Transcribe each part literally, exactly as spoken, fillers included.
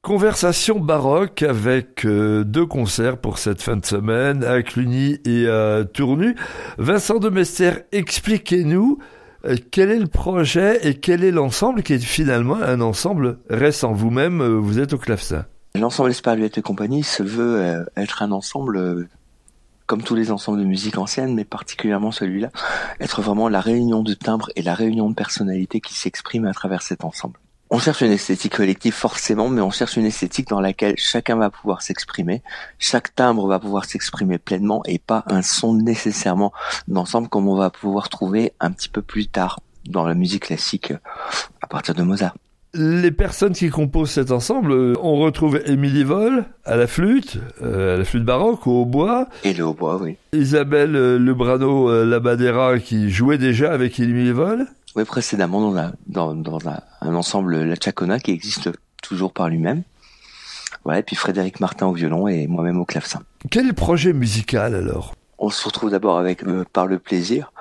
Conversation baroque avec euh, deux concerts pour cette fin de semaine à Cluny et à Tournu. Vincent de Mester, expliquez-nous euh, quel est le projet et quel est l'ensemble qui est finalement un ensemble récent. Vous-même, euh, vous êtes au clavecin. L'ensemble Esperluette et compagnie se veut euh, être un ensemble, euh, comme tous les ensembles de musique ancienne, mais particulièrement celui-là, être vraiment la réunion de timbres et la réunion de personnalités qui s'expriment à travers cet ensemble. On cherche une esthétique collective forcément, mais on cherche une esthétique dans laquelle chacun va pouvoir s'exprimer, chaque timbre va pouvoir s'exprimer pleinement et pas un son nécessairement d'ensemble comme on va pouvoir trouver un petit peu plus tard dans la musique classique à partir de Mozart. Les personnes qui composent cet ensemble, on retrouve Émilie Vol à la flûte, euh, à la flûte baroque, au hautbois. Et le hautbois, oui. Isabelle euh, Lebrano euh, Labadera qui jouait déjà avec Émilie Vol. Oui, précédemment dans, la, dans, dans la, un ensemble La Chacona qui existe toujours par lui-même. Voilà, et puis Frédéric Martin au violon et moi-même au clavecin. Quel est le projet musical alors ? On se retrouve d'abord avec euh, par le plaisir,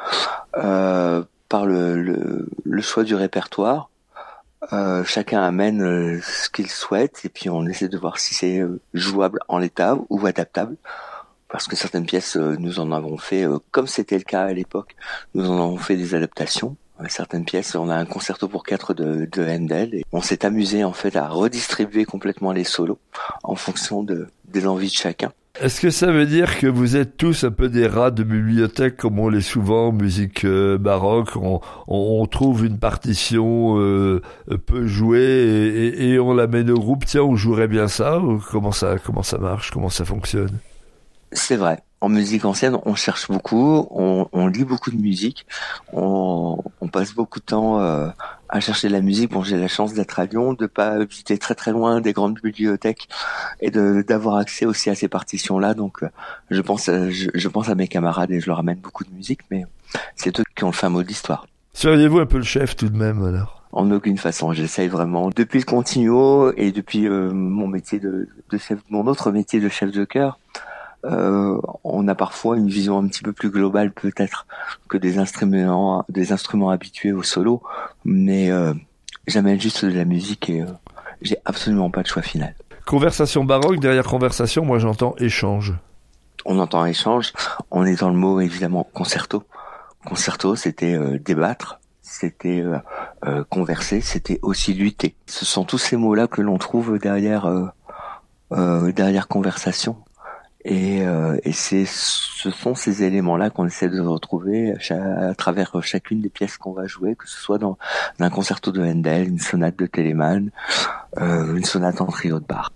euh, par le, le, le choix du répertoire. Euh, chacun amène euh, ce qu'il souhaite et puis on essaie de voir si c'est euh, jouable en l'état ou adaptable. Parce que certaines pièces, euh, nous en avons fait, euh, comme c'était le cas à l'époque, nous en avons fait des adaptations. Certaines pièces, on a un concerto pour quatre de, de Handel et on s'est amusé en fait à redistribuer complètement les solos en fonction de, des envies de chacun. Est-ce que ça veut dire que vous êtes tous un peu des rats de bibliothèque comme on l'est souvent en musique euh, baroque, on, on, on trouve une partition euh, peu jouée et, et, et on la mène au groupe, tiens on jouerait bien ça, ou comment ça, comment ça marche, comment ça fonctionne ? C'est vrai. En musique ancienne, on cherche beaucoup, on, on lit beaucoup de musique, on, on passe beaucoup de temps euh, à chercher de la musique. Bon, j'ai la chance d'être à Lyon, de pas visiter très très loin des grandes bibliothèques et de d'avoir accès aussi à ces partitions-là. Donc, euh, je pense, je, je pense à mes camarades et je leur amène beaucoup de musique, mais c'est eux qui ont le fin mot de l'histoire. Seriez-vous un peu le chef tout de même alors ? En aucune façon, j'essaye vraiment. Depuis le continuo et depuis euh, mon métier de, de chef, mon autre métier de chef de chœur. Euh, on a parfois une vision un petit peu plus globale peut-être que des instruments, des instruments habitués au solo, mais euh, j'amène juste de la musique et euh, j'ai absolument pas de choix final. Conversation baroque, derrière conversation, moi j'entends échange. On entend échange, on est dans le mot évidemment concerto. Concerto, c'était euh, débattre, c'était euh, euh, converser, c'était aussi lutter. Ce sont tous ces mots-là que l'on trouve derrière euh, euh, derrière conversation. Et, euh, et c'est, ce sont ces éléments-là qu'on essaie de retrouver à, à travers chacune des pièces qu'on va jouer, que ce soit dans un concerto de Handel, une sonate de Telemann, euh, une sonate en trio de Bach.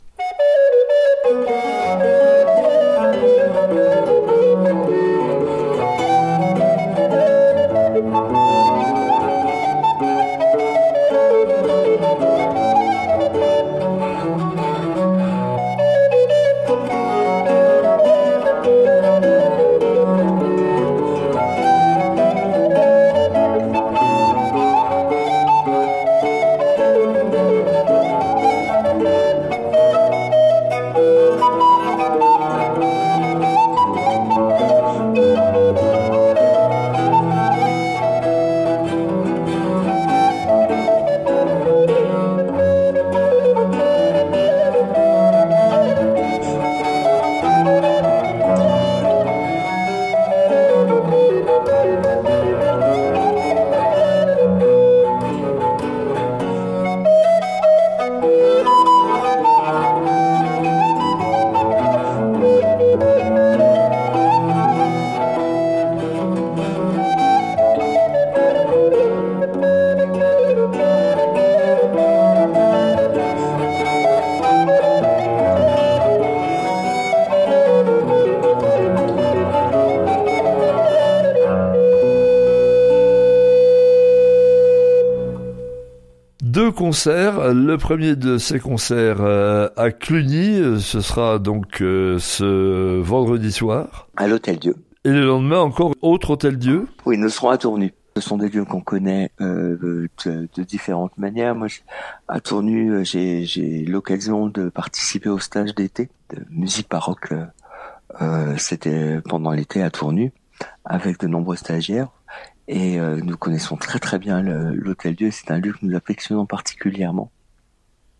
Deux concerts, le premier de ces concerts euh, à Cluny, ce sera donc euh, ce vendredi soir. À l'Hôtel-Dieu. Et le lendemain encore, autre Hôtel-Dieu. Oui, nous serons à Tournu. Ce sont des lieux qu'on connaît euh, de, de différentes manières. Moi, à Tournu, j'ai, j'ai l'occasion de participer au stage d'été de musique baroque. Euh, c'était pendant l'été à Tournu, avec de nombreux stagiaires. Et euh, nous connaissons très très bien le, l'Hôtel-Dieu. C'est un lieu que nous affectionnons particulièrement.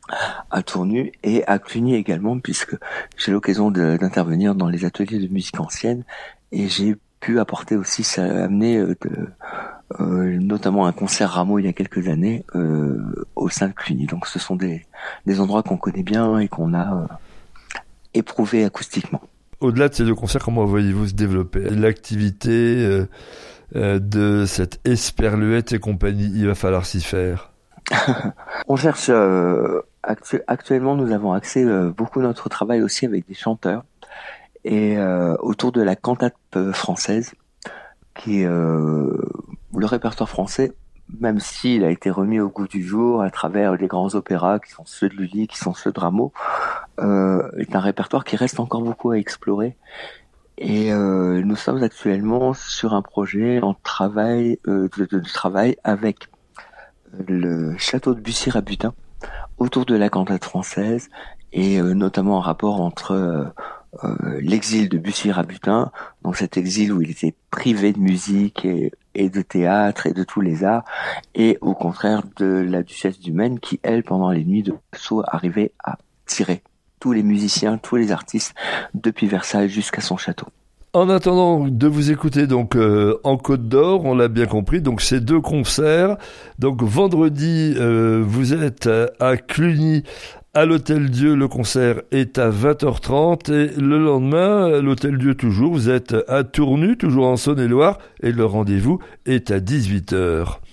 à Tournu et à Cluny également, puisque j'ai l'occasion de, d'intervenir dans les ateliers de musique ancienne et j'ai pu apporter aussi, ça a amené de, euh, notamment un concert Rameau il y a quelques années euh, au sein de Cluny. Donc ce sont des, des endroits qu'on connaît bien et qu'on a euh, éprouvé acoustiquement. Au-delà de ces deux concerts, comment voyez-vous se développer l'activité euh, euh, de cette Esperluette et compagnie? Il va falloir s'y faire. On cherche euh, actu- actuellement, nous avons axé euh, beaucoup notre travail aussi avec des chanteurs et euh, autour de la cantate euh, française, qui est euh, le répertoire français, même s'il a été remis au goût du jour à travers les grands opéras qui sont ceux de Lully, qui sont ceux de Rameau, euh, est un répertoire qui reste encore beaucoup à explorer. Et euh, nous sommes actuellement sur un projet en travail euh, de, de, de travail avec le château de Bussy-Rabutin autour de la cantate française et euh, notamment en rapport entre euh, euh, l'exil de Bussy-Rabutin, donc cet exil où il était privé de musique et, et de théâtre et de tous les arts, et au contraire de la duchesse du Maine qui, elle, pendant les nuits de Sceaux, arrivait à tirer tous les musiciens, tous les artistes depuis Versailles jusqu'à son château. En attendant de vous écouter donc euh, en Côte d'Or, on l'a bien compris, donc ces deux concerts. Donc vendredi, euh, vous êtes à Cluny, à l'Hôtel Dieu, le concert est à vingt heures trente et le lendemain, l'Hôtel Dieu toujours, vous êtes à Tournu, toujours en Saône-et-Loire et le rendez-vous est à dix-huit heures.